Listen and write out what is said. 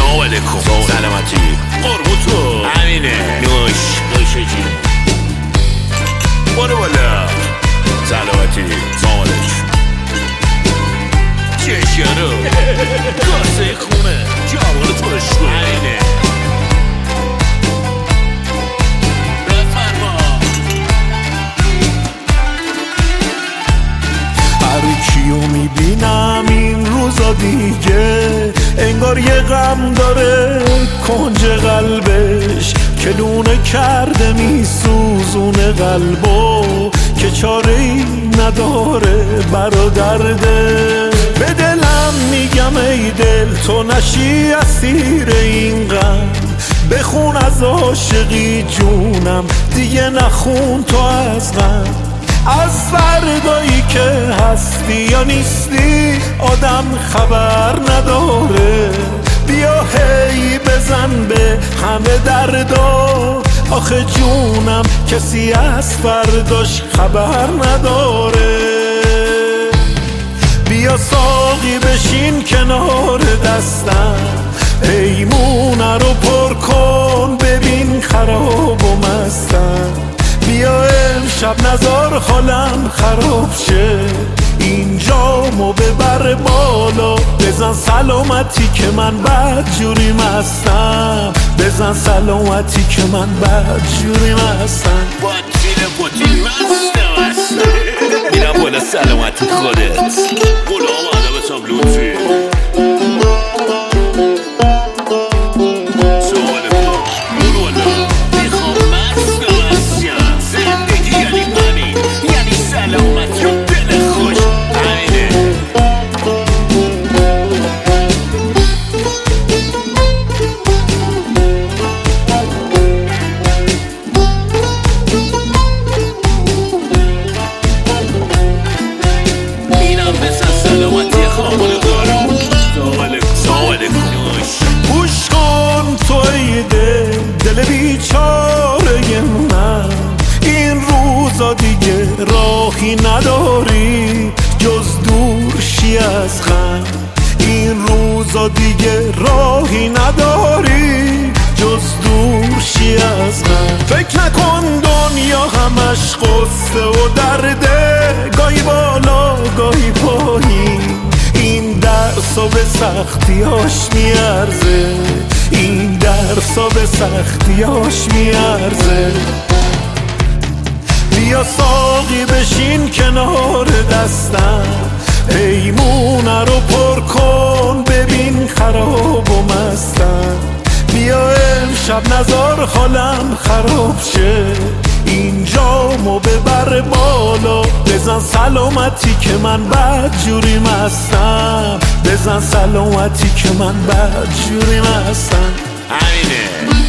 سلام علیکم. سلامتی قربون تو. همینه نوش جی برو بالا. سلامتی سلام علیکم. چشیارو کاسه خونه جوال تو رو شو. همینه هر کیو میبینم این روزا دیگه انگار یه غم داره کنج قلبش که لونه کرده میسوزونه قلبو که چاره ای نداره برادرده. به دلم میگم ای دل تو نشی اسیر این غم، بخون از عاشقی جونم دیگه نخون تو از غم. از فردایی که هستی یا نیستی آدم خبر نداره، بیا هی بزن به همه دردا آخه جونم کسی از فرداش خبر نداره. بیا ساقی بشین کنار دستم پیمونه رو پر کن ببین خراب و مستم. بیا امشب نزار حالم خراب شه اینجامو ببر بالا، بزن سلامتی که من بد جوری مستم، بزن سلامتی که من بد جوری مستم. بطیل مستم میرم بالا سلامتی خودت بالا آمده بسام لوتی. گوش کن توی دل بیچاره من، این روزا دیگه راهی نداری جز دور شی از غم. این روزا دیگه راهی نداری جز دور شی از غم. فکر نکن دنیا همش قصه و درده، گاهی بالا گاهی پایین، این درسا به سختیاش میارزه، این درسا به سختیاش میارزه. بیا ساقی بشین کنار دستم پیمونه رو پر کن ببین خراب و مستم. بیا امشب نزار حالم خراب شه اینجامو ببر بالا، بزن سلامتی که من بد جوری مستم، بزن سلامتی که من بد جوری مستم. همینه